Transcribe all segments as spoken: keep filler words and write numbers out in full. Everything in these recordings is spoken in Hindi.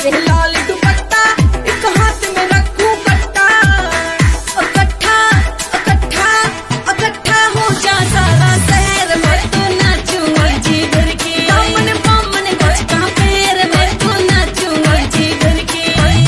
से लाल दुपट्टा, एक हाथ में रखूं कट्टा। इकट्ठा इकट्ठा इकट्ठा हो जा सारा शहर, मैं तो नाचूंगी जी भर के। दामन बामन गज का पैर, मैं तो नाचूंगी जी भर के।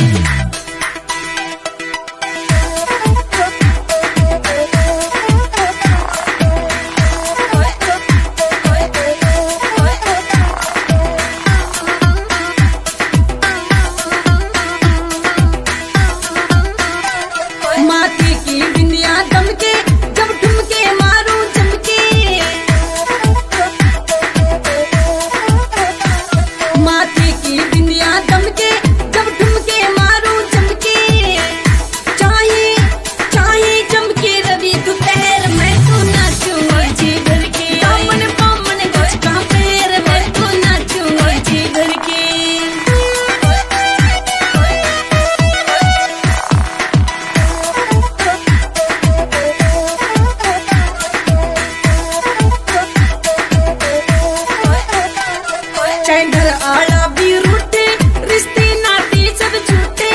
माथे की बिंदिया दमके, जब ठुमके मारूं चमके। माथे की बिंदिया दमके, जब ठुमके मारूं चमके। चाहे चाहे चमके रवि दोपहर, मैं तो नाचूंगी जी भर के। दामन बामन गज का पैर, मैं तो नाचूंगी जी भर के। चाहे घर आला भी रूठे, रिश्ते नाते सब झूठे।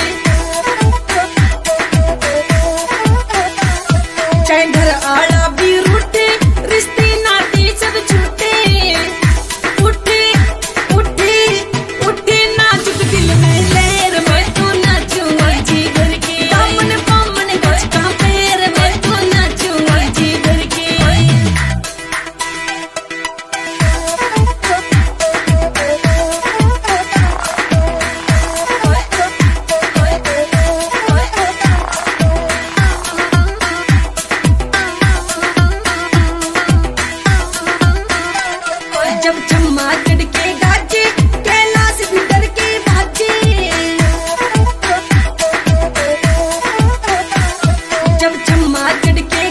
चाहे घर आला भी रूठे, रिश्ते नाते सब झूठे। उठे उठे उठे नाजुक दिल में लहर, मैं तो नाचूंगी जी भर के। दामन बामन गज का पैर, मैं तो नाचूंगी जी भर के। जब छम्मा चढ़ के गाजे, कैलाश भी डर के भागे। जब छम्मा चढ़ के